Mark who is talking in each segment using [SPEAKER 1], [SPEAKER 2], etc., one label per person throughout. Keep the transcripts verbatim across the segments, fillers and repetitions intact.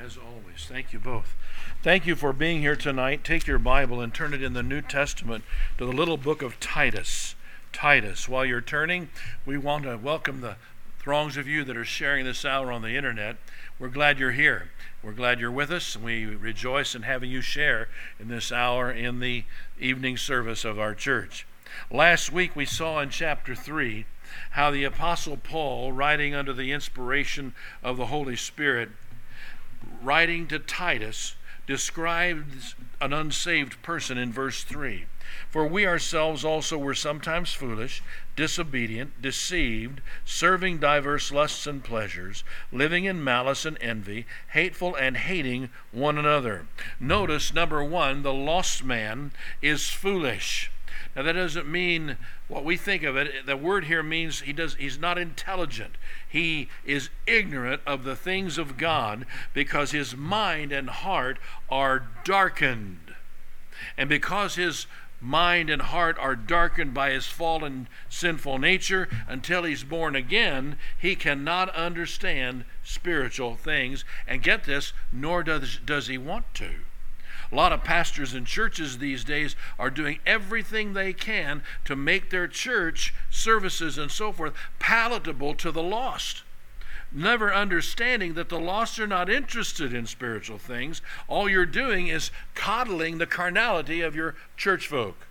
[SPEAKER 1] as always. Thank you both. Thank you for being here tonight. Take your Bible and turn it in the New Testament to the little book of Titus. Titus. While you're turning, we want to welcome the throngs of you that are sharing this hour on the internet. We're glad you're here. We're glad you're with us, and we rejoice in having you share in this hour in the evening service of our church. Last week we saw in chapter three how the Apostle Paul, writing under the inspiration of the Holy Spirit, writing to Titus, describes an unsaved person in verse three. For we ourselves also were sometimes foolish, disobedient, deceived, serving diverse lusts and pleasures, living in malice and envy, hateful and hating one another. Notice, number one, the lost man is foolish. Now that doesn't mean what we think of it. The word here means he does he's not intelligent. He is ignorant of the things of God because his mind and heart are darkened. And because his mind and heart are darkened by his fallen sinful nature, until he's born again, he cannot understand spiritual things. And get this, nor does, does he want to. A lot of pastors and churches these days are doing everything they can to make their church services and so forth palatable to the lost, never understanding that the lost are not interested in spiritual things. All you're doing is coddling the carnality of your church folk.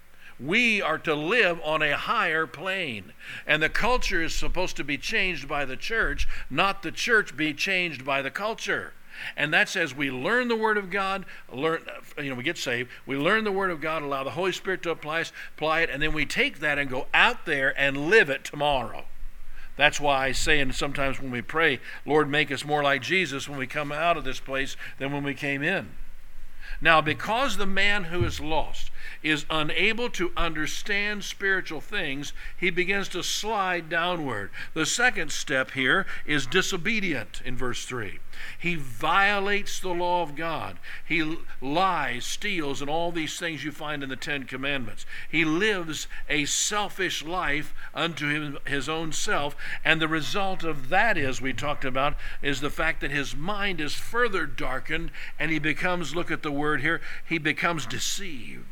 [SPEAKER 1] We are to live on a higher plane, and the culture is supposed to be changed by the church, not the church be changed by the culture. And that's as we learn the Word of God, learn, you know, we get saved, we learn the Word of God, allow the Holy Spirit to apply, apply it, and then we take that and go out there and live it tomorrow. That's why I say, and sometimes when we pray, Lord, make us more like Jesus when we come out of this place than when we came in. Now, because the man who is lost is unable to understand spiritual things, he begins to slide downward. The second step here is disobedient in verse three. He violates the law of God. He lies, steals, and all these things you find in the Ten Commandments. He lives a selfish life unto him, his own self, and the result of that is, we talked about, is the fact that his mind is further darkened, and he becomes, look at the word here, he becomes deceived.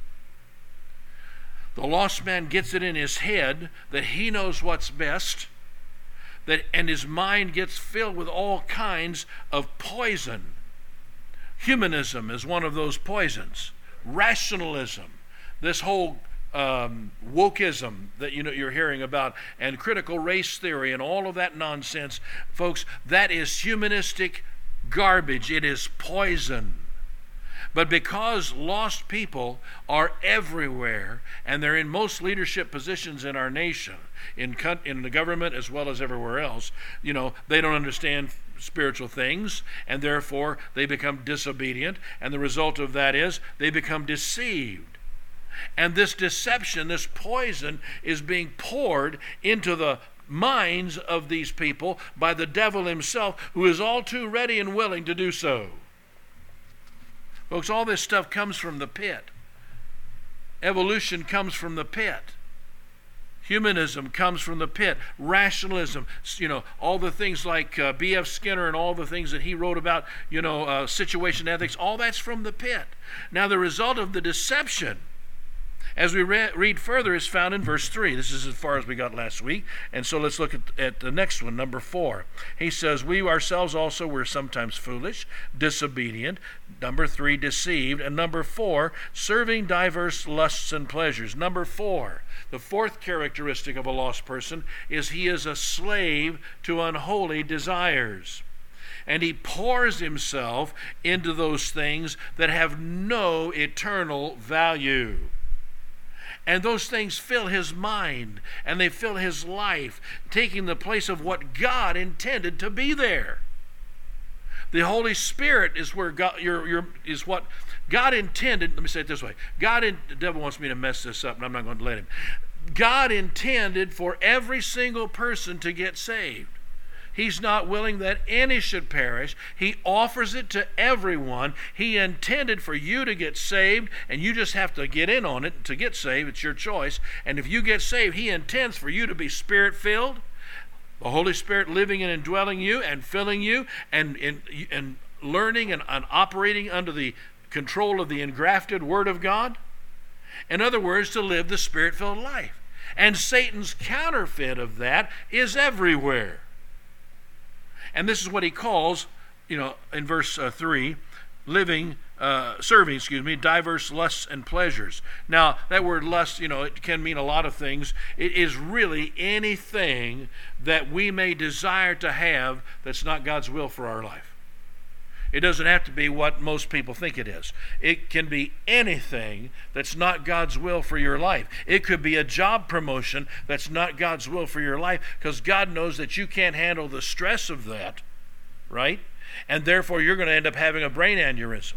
[SPEAKER 1] The lost man gets it in his head that he knows what's best, that, and his mind gets filled with all kinds of poison. Humanism is one of those poisons. Rationalism, this whole um, wokeism that you know you're hearing about, and critical race theory and all of that nonsense, folks, that is humanistic garbage. It is poison. But because lost people are everywhere, and they're in most leadership positions in our nation, in in the government as well as everywhere else, you know, they don't understand spiritual things, and therefore they become disobedient, and the result of that is they become deceived. And this deception, this poison, is being poured into the minds of these people by the devil himself, who is all too ready and willing to do so. Folks, all this stuff comes from the pit. Evolution comes from the pit. Humanism comes from the pit. Rationalism, you know, all the things like uh, B F Skinner and all the things that he wrote about, you know, uh, situation ethics, all that's from the pit. Now, the result of the deception, as we re- read further, is found in verse three. This is as far as we got last week. And so let's look at, at the next one, number four. He says, we ourselves also were sometimes foolish, disobedient. Number three, deceived. And number four, serving diverse lusts and pleasures. Number four, the fourth characteristic of a lost person is he is a slave to unholy desires. And he pours himself into those things that have no eternal value. And those things fill his mind, and they fill his life, taking the place of what God intended to be there. The Holy Spirit is where God, you're, you're, is what God intended. Let me say it this way. God, in, the devil wants me to mess this up, and I'm not going to let him. God intended for every single person to get saved. He's not willing that any should perish. He offers it to everyone. He intended for you to get saved, and you just have to get in on it to get saved. It's your choice. And if you get saved, he intends for you to be Spirit-filled, the Holy Spirit living and indwelling you and filling you and, and, and learning and, and operating under the control of the engrafted Word of God. In other words, to live the Spirit-filled life. And Satan's counterfeit of that is everywhere. And this is what he calls, you know, in verse uh, three, living, uh, serving, excuse me, diverse lusts and pleasures. Now, that word lust, you know, it can mean a lot of things. It is really anything that we may desire to have that's not God's will for our life. It doesn't have to be what most people think it is. It can be anything that's not God's will for your life. It could be a job promotion that's not God's will for your life, because God knows that you can't handle the stress of that, right? And therefore you're going to end up having a brain aneurysm.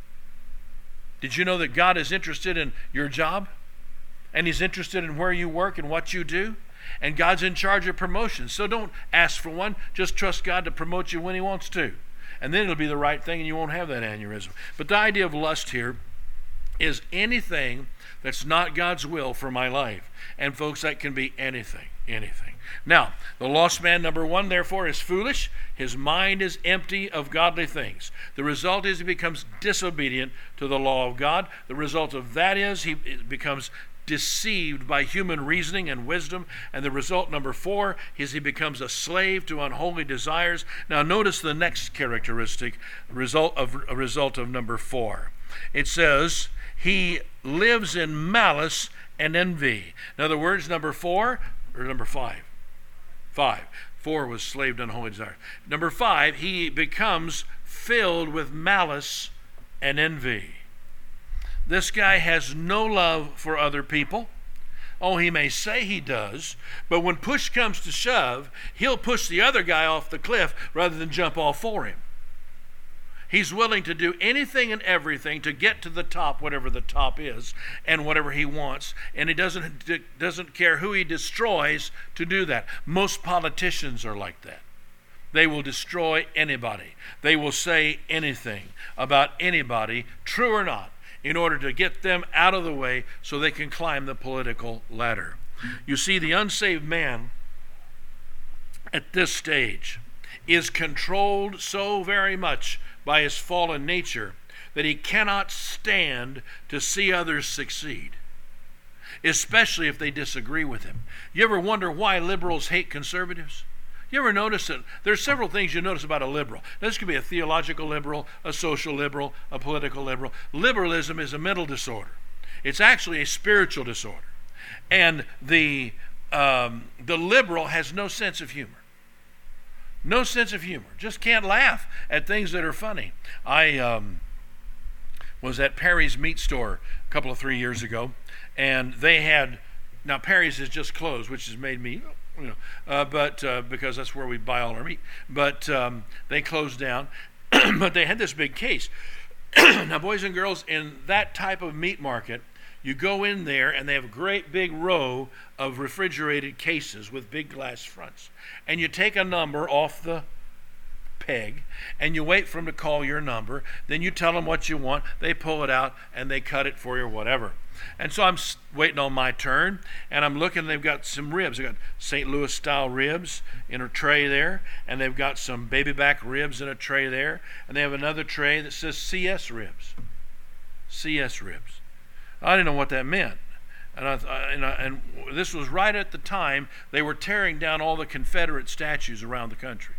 [SPEAKER 1] Did you know that God is interested in your job? And He's interested in where you work and what you do? And God's in charge of promotions. So don't ask for one. Just trust God to promote you when He wants to. And then it'll be the right thing and you won't have that aneurysm. But the idea of lust here is anything that's not God's will for my life. And folks, that can be anything, anything. Now, the lost man, number one, therefore, is foolish. His mind is empty of godly things. The result is he becomes disobedient to the law of God. The result of that is he becomes deceived by human reasoning and wisdom. And the result, number four, is he becomes a slave to unholy desires. Now, notice the next characteristic, result of, a result of number four. It says, he lives in malice and envy. In other words, number four, or number five? Five. Four was slave to unholy desires. Number five, he becomes filled with malice and envy. This guy has no love for other people. Oh, he may say he does, but when push comes to shove, he'll push the other guy off the cliff rather than jump all for him. He's willing to do anything and everything to get to the top, whatever the top is, and whatever he wants. And he doesn't, doesn't care who he destroys to do that. Most politicians are like that. They will destroy anybody. They will say anything about anybody, true or not, in order to get them out of the way so they can climb the political ladder. You see, the unsaved man at this stage is controlled so very much by his fallen nature that he cannot stand to see others succeed, especially if they disagree with him. You ever wonder why liberals hate conservatives? You ever notice that there's several things you notice about a liberal? This could be a theological liberal, a social liberal, a political liberal. Liberalism is a mental disorder. It's actually a spiritual disorder. And the, um, the liberal has no sense of humor. No sense of humor. Just can't laugh at things that are funny. I um, was at Perry's Meat Store a couple of three years ago, and they had, now Perry's has just closed, which has made me, you know, uh, but uh, because that's where we buy all our meat. But um, they closed down, but they had this big case. Now, boys and girls, in that type of meat market, you go in there and they have a great big row of refrigerated cases with big glass fronts. And you take a number off the peg and you wait for them to call your number. Then you tell them what you want. They pull it out and they cut it for you or whatever. And so I'm waiting on my turn, and I'm looking, they've got some ribs. They've got Saint Louis style ribs in a tray there, and they've got some baby back ribs in a tray there, and they have another tray that says C S ribs. C S ribs. I didn't know what that meant. And, I, and, I, and this was right at the time they were tearing down all the Confederate statues around the country.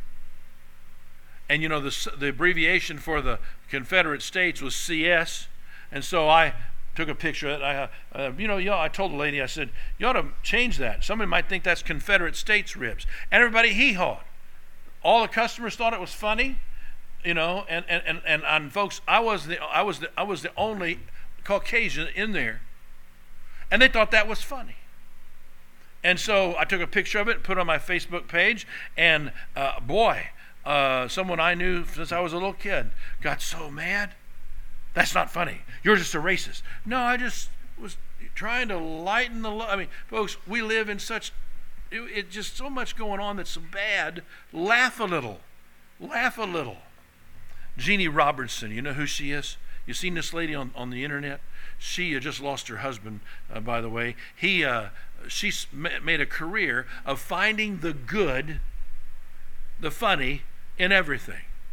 [SPEAKER 1] And you know, the, the abbreviation for the Confederate States was C S, and so I took a picture of it. I, uh, you know, I told the lady, I said, you ought to change that. Somebody might think that's Confederate States ribs. And everybody hee-hawed. All the customers thought it was funny, you know, and, and, and, and, and folks, I was the I was the I was the only Caucasian in there. And they thought that was funny. And so I took a picture of it, put it on my Facebook page, and uh, boy, uh, someone I knew since I was a little kid got so mad. That's not funny. You're just a racist. No, I just was trying to lighten the load. I mean, folks, we live in such, it, it just so much going on that's so bad. Laugh a little. Laugh a little. Jeannie Robertson, you know who she is? You seen this lady on, on the internet? She uh, just lost her husband, uh, by the way. He, uh, she's made a career of finding the good, the funny in everything.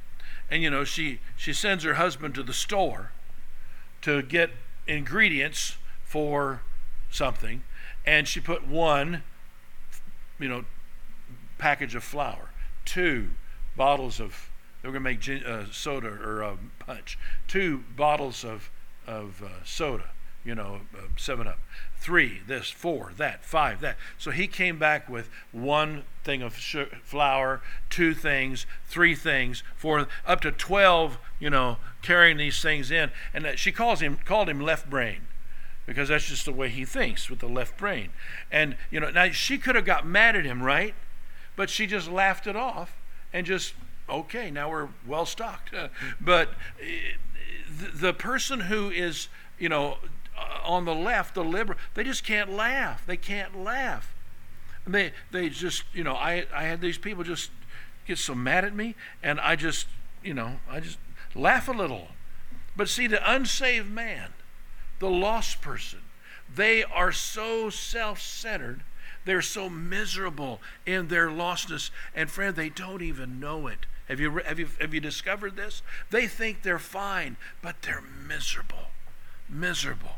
[SPEAKER 1] and you know, she, she sends her husband to the store to get ingredients for something, and she put one, you know, package of flour, two bottles of, they were going to make uh, soda or uh, punch, two bottles of of uh, soda, you know, uh, seven up, three, this, four, that, five, that. So he came back with one thing of sh- flour, two things, three things, four, up to twelve, you know, carrying these things in. And that she calls him, called him left brain, because that's just the way he thinks, with the left brain. And, you know, now she could have got mad at him, right? But she just laughed it off and just, okay, now we're well stocked. But the person who is, you know, on the left, the liberal, they just can't laugh. They can't laugh. And they they just, you know, I, I had these people just get so mad at me, and I just, you know, I just laugh a little. But see, the unsaved man, the lost person, they are so self-centered. They're so miserable in their lostness. And friend, they don't even know it. Have you, have you, have you discovered this? They think they're fine, but they're miserable. Miserable.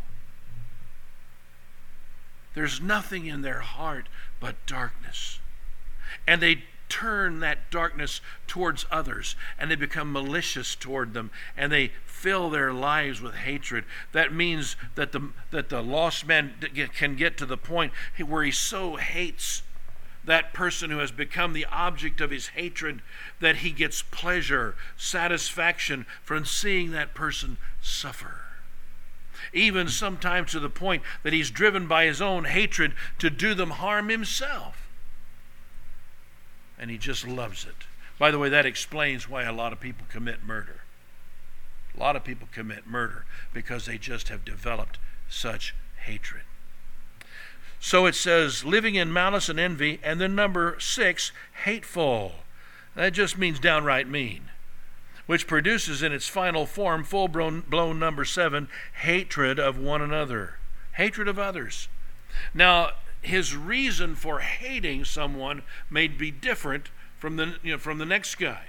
[SPEAKER 1] There's nothing in their heart but darkness. And they turn that darkness towards others, and they become malicious toward them, and they fill their lives with hatred. That means that the that the lost man can get to the point where he so hates that person who has become the object of his hatred that he gets pleasure, satisfaction from seeing that person suffer. Even sometimes to the point that he's driven by his own hatred to do them harm himself. And he just loves it. By the way, that explains why a lot of people commit murder. A lot of people commit murder because they just have developed such hatred. So it says, living in malice and envy, and then number six, hateful. That just means downright mean, which produces in its final form, full-blown number seven, hatred of one another. Hatred of others. Now, his reason for hating someone may be different from the, you know, from the next guy.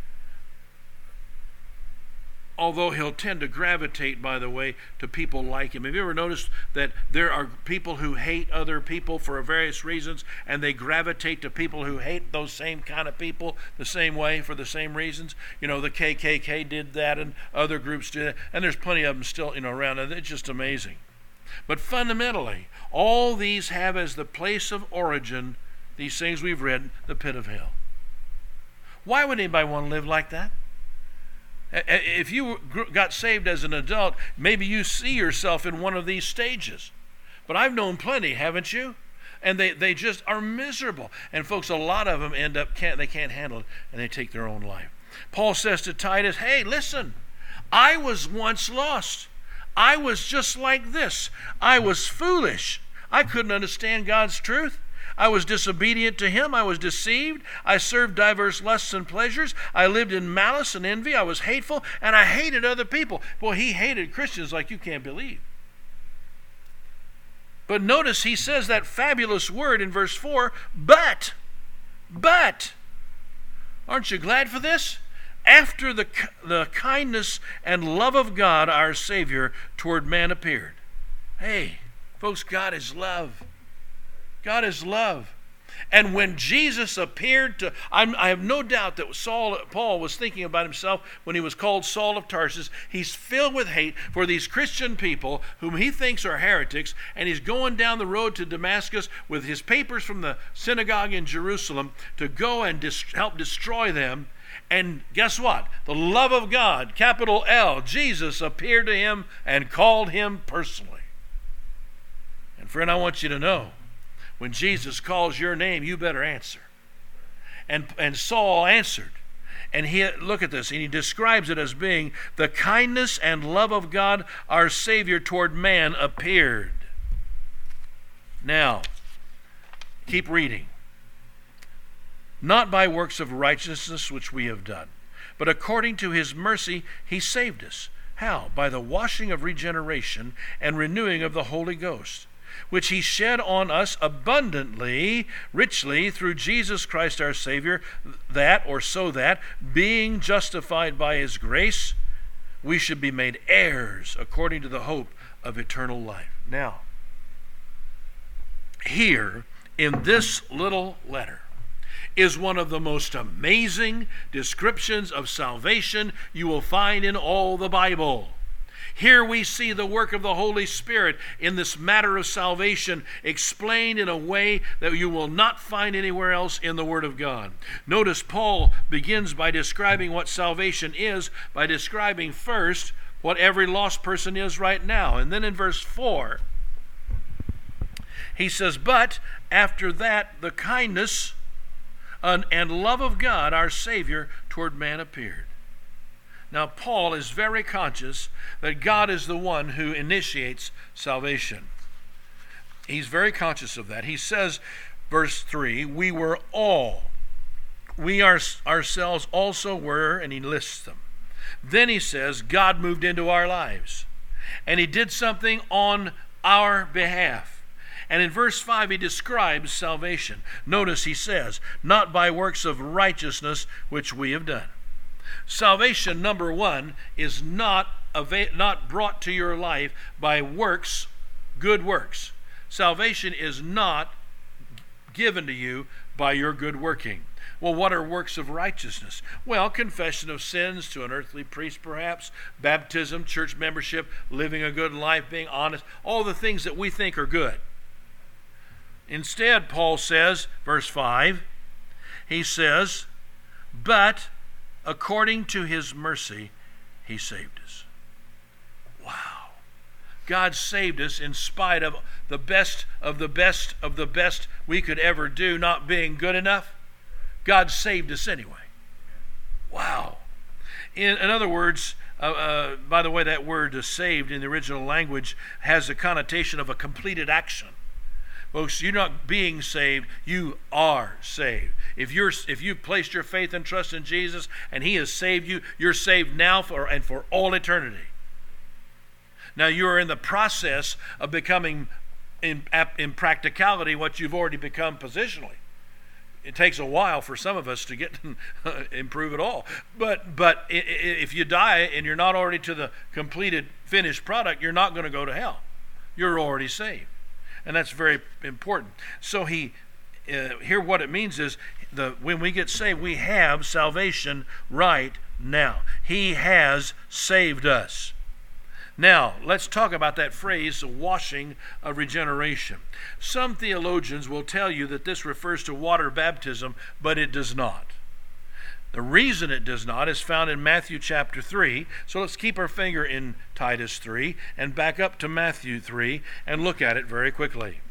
[SPEAKER 1] Although he'll tend to gravitate, by the way, to people like him. Have you ever noticed that there are people who hate other people for various reasons, and they gravitate to people who hate those same kind of people the same way for the same reasons? You know, the K K K did that, and other groups did that, and there's plenty of them still, you know, around, and it's just amazing. But fundamentally, all these have as the place of origin, these things we've read, the pit of hell. Why would anybody want to live like that? If you got saved as an adult, maybe you see yourself in one of these stages. But I've known plenty, haven't you? And they, they just are miserable. And folks, a lot of them end up, can't, they can't handle it, and they take their own life. Paul says to Titus, hey, listen, I was once lost. I was just like this. I was foolish. I couldn't understand God's truth. I was disobedient to him. I was deceived. I served diverse lusts and pleasures. I lived in malice and envy. I was hateful, and I hated other people. Boy, he hated Christians like you can't believe. But notice he says that fabulous word in verse four, but, but. Aren't you glad for this? After the, the kindness and love of God, our Savior, toward man appeared. Hey, folks, God is love. God is love. And when Jesus appeared to, I'm, I have no doubt that Saul, Paul was thinking about himself when he was called Saul of Tarsus. He's filled with hate for these Christian people whom he thinks are heretics, and he's going down the road to Damascus with his papers from the synagogue in Jerusalem to go and dis- help destroy them. And guess what? The love of God, capital L, Jesus appeared to him and called him personally. And friend, I want you to know, when Jesus calls your name, you better answer. And, and Saul answered. And he, look at this, and he describes it as being the kindness and love of God, our Savior, toward man appeared. Now, keep reading. Not by works of righteousness which we have done, but according to his mercy he saved us. How? By the washing of regeneration and renewing of the Holy Ghost, which he shed on us abundantly, richly, through Jesus Christ our Savior, that, or so that, being justified by his grace, we should be made heirs according to the hope of eternal life. Now, here in this little letter is one of the most amazing descriptions of salvation you will find in all the Bible. Here we see the work of the Holy Spirit in this matter of salvation explained in a way that you will not find anywhere else in the Word of God. Notice Paul begins by describing what salvation is, by describing first what every lost person is right now. And then in verse four, he says, but after that the kindness and love of God, our Savior, toward man appeared. Now, Paul is very conscious that God is the one who initiates salvation. He's very conscious of that. He says, verse three, we were all, we are, ourselves also were, and he lists them. Then he says, God moved into our lives, and he did something on our behalf. And in verse five, he describes salvation. Notice he says, not by works of righteousness which we have done. Salvation, number one, is not, ava- not brought to your life by works, good works. Salvation is not given to you by your good working. Well, what are works of righteousness? Well, confession of sins to an earthly priest perhaps, baptism, church membership, living a good life, being honest, all the things that we think are good. Instead, Paul says, verse five, he says, but according to his mercy, he saved us. Wow. God saved us in spite of the best of the best of the best we could ever do not being good enough. God saved us anyway. Wow. In, in other words, uh, uh, by the way, that word uh, saved in the original language has a connotation of a completed action. Folks, you're not being saved, you are saved. If you're if you've placed your faith and trust in Jesus and he has saved you, you're saved now for and for all eternity. Now you are in the process of becoming in, in practicality what you've already become positionally. It takes a while for some of us to get improve at all. But but if you die and you're not already to the completed finished product, you're not going to go to hell. You're already saved. And that's very important. So he, uh, here what it means is, the when we get saved, we have salvation right now. He has saved us. Now, let's talk about that phrase, the washing of regeneration. Some theologians will tell you that this refers to water baptism, but it does not. The reason it does not is found in Matthew chapter three. So let's keep our finger in Titus three and back up to Matthew three and look at it very quickly.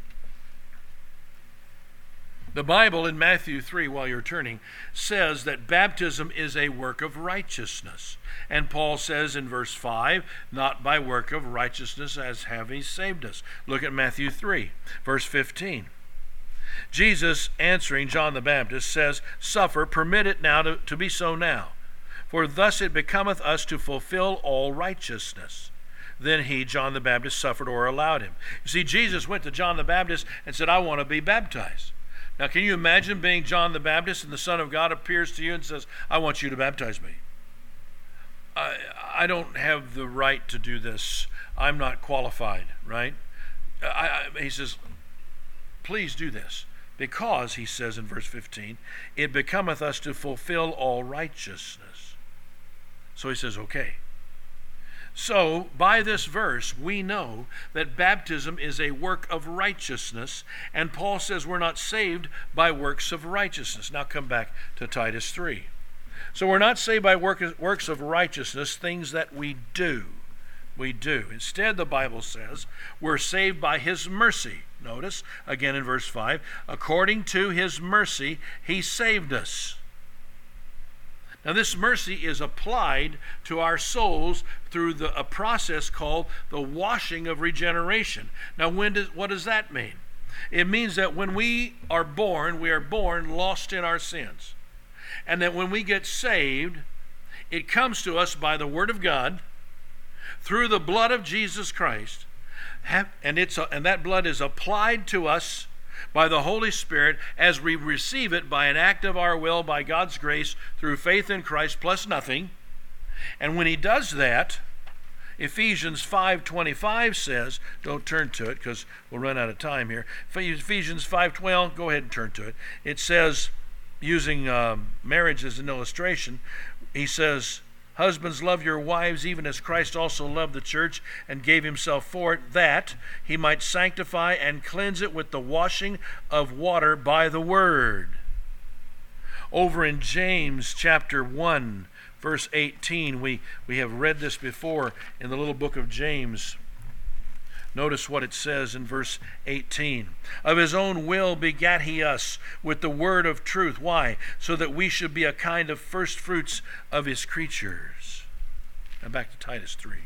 [SPEAKER 1] The Bible in Matthew three, while you're turning, says that baptism is a work of righteousness. And Paul says in verse five, not by work of righteousness as have he saved us. Look at Matthew three, verse fifteen. Jesus, answering John the Baptist, says, suffer, permit it now to, to be so now, for thus it becometh us to fulfill all righteousness. Then he, John the Baptist, suffered or allowed him. You see, Jesus went to John the Baptist and said, I want to be baptized. Now, can you imagine being John the Baptist and the Son of God appears to you and says, I want you to baptize me? I, I don't have the right to do this. I'm not qualified, right? I, I, he says, please do this. Because, he says in verse fifteen, it becometh us to fulfill all righteousness. So he says, okay. So, by this verse, we know that baptism is a work of righteousness, and Paul says we're not saved by works of righteousness. Now come back to Titus three. So we're not saved by work, works of righteousness, things that we do. We do. Instead, the Bible says we're saved by his mercy. Notice, again in verse five, according to his mercy, he saved us. Now, this mercy is applied to our souls through the, a process called the washing of regeneration. Now, when does, what does that mean? It means that when we are born, we are born lost in our sins. And that when we get saved, it comes to us by the Word of God, through the blood of Jesus Christ. have, and it's a, and that blood is applied to us by the Holy Spirit as we receive it by an act of our will, by God's grace, through faith in Christ plus nothing. And when he does that, Ephesians five twenty-five says, don't turn to it because we'll run out of time here. Ephesians five twelve, go ahead and turn to it. It says, using um, marriage as an illustration, he says, husbands, love your wives even as Christ also loved the church and gave himself for it, that he might sanctify and cleanse it with the washing of water by the word. Over in James chapter one, verse eighteen, we, we have read this before in the little book of James. Notice what it says in verse eighteen. Of his own will begat he us with the word of truth. Why? So that we should be a kind of first fruits of his creatures. Now back to Titus three.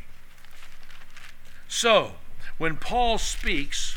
[SPEAKER 1] So, when Paul speaks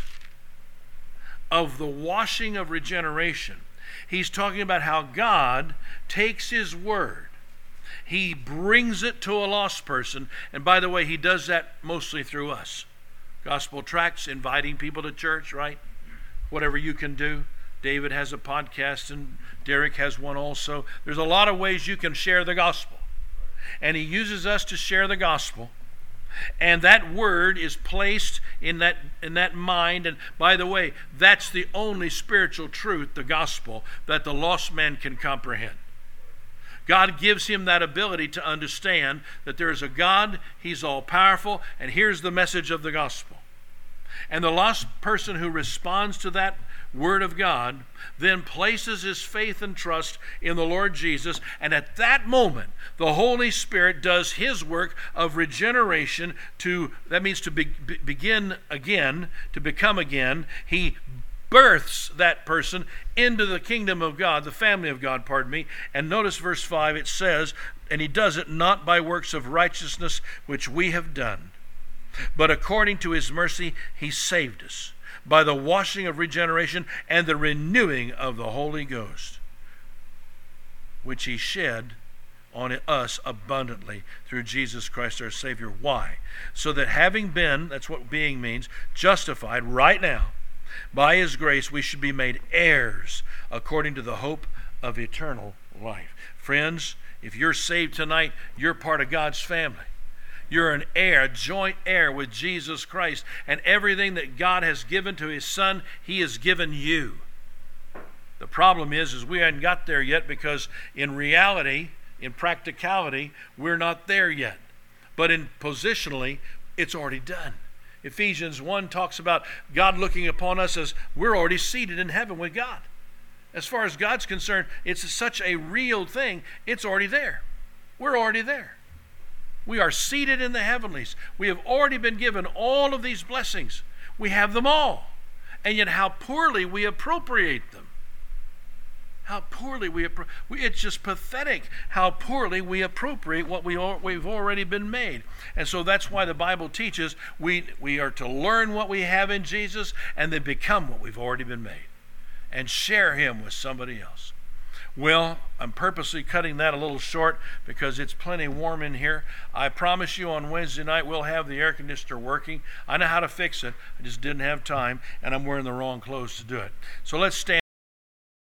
[SPEAKER 1] of the washing of regeneration, he's talking about how God takes his word. He brings it to a lost person. And by the way, he does that mostly through us. Gospel tracts, inviting people to church, right? Whatever you can do. David has a podcast and Derek has one also. There's a lot of ways you can share the gospel. And he uses us to share the gospel. And that word is placed in that in that mind. And by the way, that's the only spiritual truth, the gospel, that the lost man can comprehend. God gives him that ability to understand that there is a God, he's all-powerful, and here's the message of the gospel. And the lost person who responds to that word of God then places his faith and trust in the Lord Jesus, and at that moment, the Holy Spirit does his work of regeneration to, that means to be, be, begin again, to become again. He births that person into the kingdom of God, the family of God, pardon me. And notice verse five, it says, and he does it not by works of righteousness which we have done, but according to his mercy he saved us by the washing of regeneration and the renewing of the Holy Ghost, which he shed on us abundantly through Jesus Christ our Savior. Why? So that having been, that's what being means, justified right now, by his grace, we should be made heirs according to the hope of eternal life. Friends, if you're saved tonight, you're part of God's family. You're an heir, a joint heir with Jesus Christ. And everything that God has given to his Son, he has given you. The problem is, is we haven't got there yet because in reality, in practicality, we're not there yet. But in positionally, it's already done. Ephesians one talks about God looking upon us as we're already seated in heaven with God. As far as God's concerned, it's such a real thing, it's already there. We're already there. We are seated in the heavenlies. We have already been given all of these blessings. We have them all. And yet how poorly we appropriate them. How poorly we, appro- we it's just pathetic how poorly we appropriate what we all, we've already been made. And so that's why the Bible teaches we, we are to learn what we have in Jesus and then become what we've already been made and share him with somebody else. Well, I'm purposely cutting that a little short because it's plenty warm in here. I promise you on Wednesday night we'll have the air conditioner working. I know how to fix it. I just didn't have time, and I'm wearing the wrong clothes to do it. So let's stand.